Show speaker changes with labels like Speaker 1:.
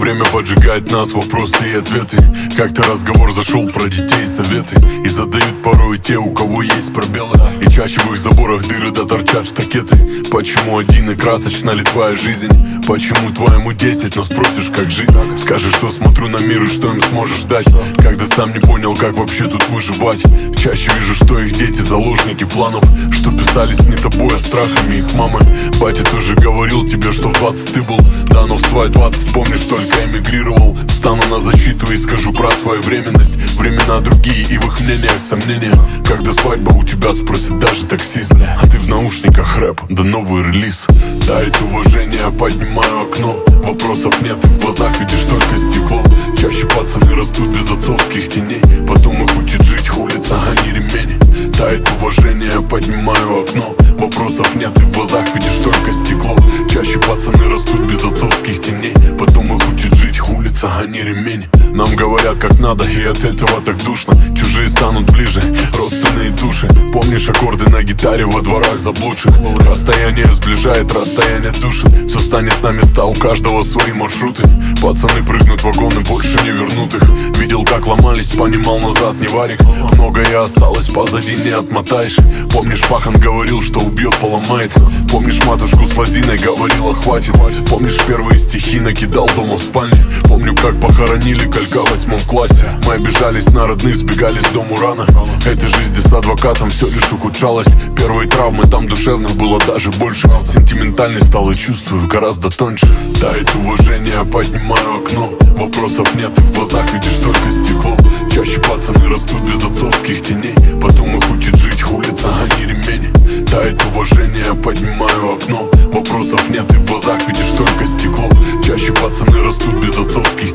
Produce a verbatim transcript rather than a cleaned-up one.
Speaker 1: Время поджигает нас, вопросы и ответы. Как-то разговор зашел про детей, советы. И задают порой те, у кого есть пробелы. И чаще в их заборах дыры да торчат штакеты. Почему один и красочна ли твоя жизнь? Почему твоему десять, но спросишь, как жить? Скажешь, что смотрю на мир и что им сможешь дать, когда сам не понял, как вообще тут выживать. Чаще вижу, что их дети заложники планов, что писались не тобой, а страхами их мамы. Батя тоже говорил тебе, что в двадцать ты был, да, но в свои двадцать, помнишь, только эмигрировал. Встану на защиту и скажу про свою временность. Времена другие и в их мнениях сомнения. Когда свадьба у тебя спросит даже таксист, а ты в наушниках рэп, да новый релиз. Дает уважение, поднимаю окно. Вопросов нет, и в глазах видишь только стекло. Чаще пацаны растут без отцовских теней, потом их учит жить улица, а не ремень. Тает уважение, поднимаю окно. Вопросов нет, и в глазах видишь только стекло. Чаще пацаны растут без отцовских теней, потом их учит жить улица, а не ремень. Нам говорят как надо, и от этого так душно. Чужие станут ближе, родственные души. Помнишь аккорды на гитаре во дворах заблудших? Расстояние сближает, расстояние душит. Все станет на места, у каждого свои маршруты. Пацаны прыгнут в вагоны, больше не вернут их. Видел, как ломались, понимал, назад не варик. Многое осталось позади, не отмотаешь. Помнишь, Пахан говорил, что убьет, поломает. Помнишь, матушку с лозиной говорила, хватит. Помнишь, первые стихи накидал дома в спальне. Помню, как похоронили колька в восьмом классе. Мы обижались на родных, сбегали с дому рано. Этой жизни с адвокатом все лишь ухудшалось. Первые травмы, там душевных было даже больше. Сентиментальный стал и чувствую гораздо тоньше. Тает уважение, поднимаю окно. Вопросов нет, и в глазах видишь только стекло. Чаще пацаны растут без отцовских теней, потом их учит жить улица, а не ремень. Тает уважение, поднимаю окно. Вопросов нет, и в глазах видишь только стекло. Чаще пацаны растут без отцовских